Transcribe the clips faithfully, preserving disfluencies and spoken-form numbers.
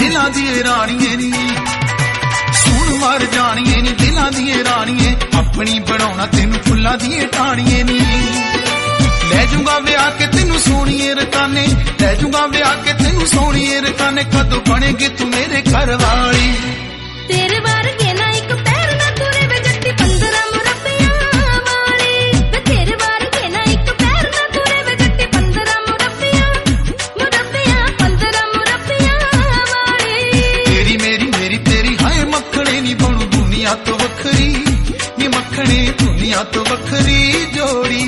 दिलां दी राणीए नी सुन मर जाणीए नी दिलां दी राणीए अपनी बनाउणा तैनूं फुल्लां दी टाणीए नी लै जूंगा विआह के तैनूं सोहणीए रकाने लै जूंगा विआह के तैनूं सोहणीए रकाने कदों बनेगी तू मेरे घर वाली तेरे वर्गे ना एक पैर ना तुरे वे जट्टी पंद्रह मुरब्बियां वाली वे तेरे वर्गे ना एक पैर ना तुरे वे जट्टी पंद्रह मुरब्बियां मुरब्बियां पंद्रह मुरब्बियां वाली तेरी मेरी मेरी तेरी हाय मखणे नी बनू दुनिया तो वखरी नी मखणे दुनिया तो वखरी जोड़ी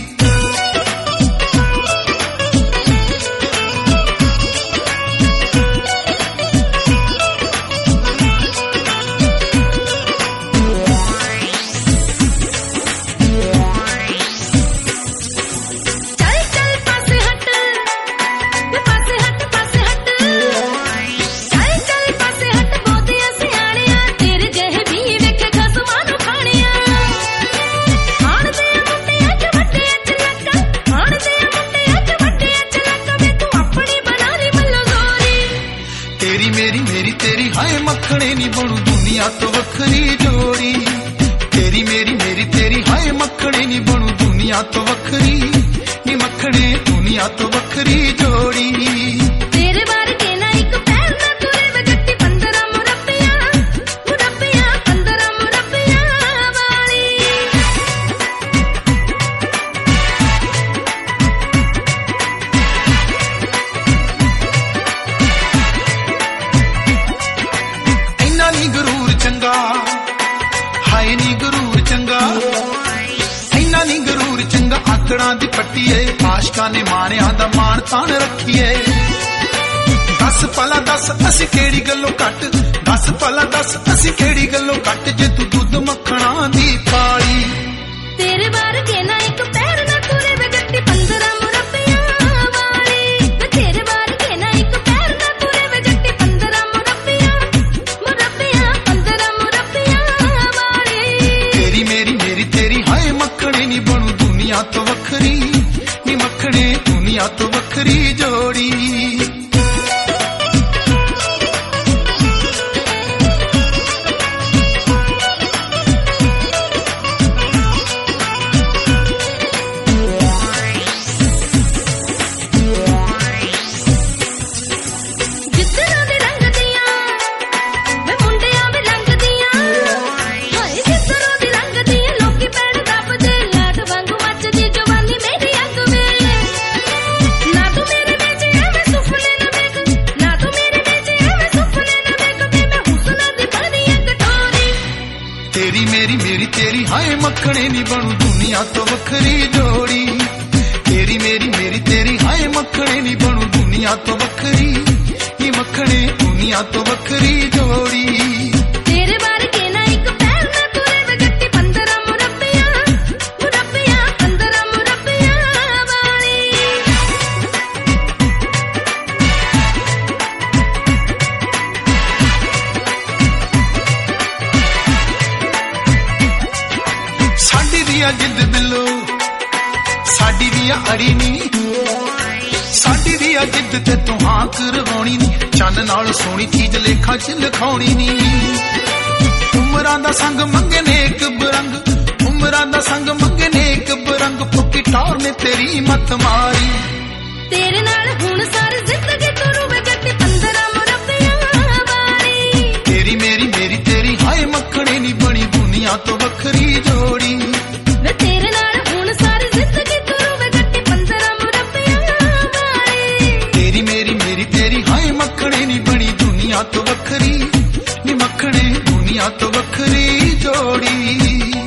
तेरी मेरी मेरी तेरी हाय मखणे नी बनू दुनिया तो वखरी जोड़ी तेरी मेरी मेरी तेरी हाय मखणे नी बनू दुनिया तो वखरी नी मखणे दुनिया तो वखरी जोड़ी तेरे वर्गे ना एक पैर ना तुरे वे जट्टी पंद्रह मुरब्बियां मुरब्बियां पंद्रह मुरब्बियां वाली इन्ना नी गरूर चंगा हाय नी गरूर चंगा इन्ना नी गरूर चंगा आकड़ा दी पट्टीए आशका ने माणिया दा मान तान रखीए दस पला दस असी केड़ी गल्लों घट दस पला दस असी केड़ी गल्लों घट जे तू दुध मखणा दी पाली तेरे वर्गे ना एक पैर ना तुरे वे जट्टी पंद्रह मुरब्बियां वाली वे तेरे वर्गे ना एक पैर ना तुरे वे जट्टी पंद्रह मुरब्बियां मुरब्बियां पंद्रह मुरब्बियां वाली तेरी मेरी मेरी तेरी हाय मखणे नी बनू दुनिया तो वखरी नी मखणे दुनिया तो वखरी जोड़ी तेरी मेरी मेरी तेरी हाय मखणे नी बनू दुनिया तो वखरी जोड़ी तेरी मेरी मेरी तेरी हाय मखणे नी बनू दुनिया तो वखरी नी मखणे दुनिया तो वखरी जोड़ी तेरे वर्गे ना एक पैर ना तुरे वे जट्टी पंद्रह मुरब्बियां मुरब्बियां पंद्रह मुरब्बियां वाली साडी दिया जिद बिल्लो साडी दिया अड़ी नी साडी दिया जिद ते तू हां करवाउणी नी चन्न नाल सोहणी चीज लेखा च लिखाउणी नी उमरां दा संग मंगे ने एक बरंग उमरां दा संग मंगे ने एक बरंग फुकी टौर ने तेरी मत मारी तेरे नाल हुण सारी जिंदगी तुरू वे जट्टी पंद्रह मुरब्बियां वाली तेरी मेरी मेरी तेरी हाय मखणे नी बनी दुनिया तो वखरी जोड़ी वे तेरे नाल हुण सारी जिंदगी तुरू वे जट्टी पंद्रह मुरब्बियां वाली तेरी मेरी मेरी तेरी हाय मखणे नी बनी दुनिया तो वखरी नी मखणे दुनिया तो वखरी जोड़ी।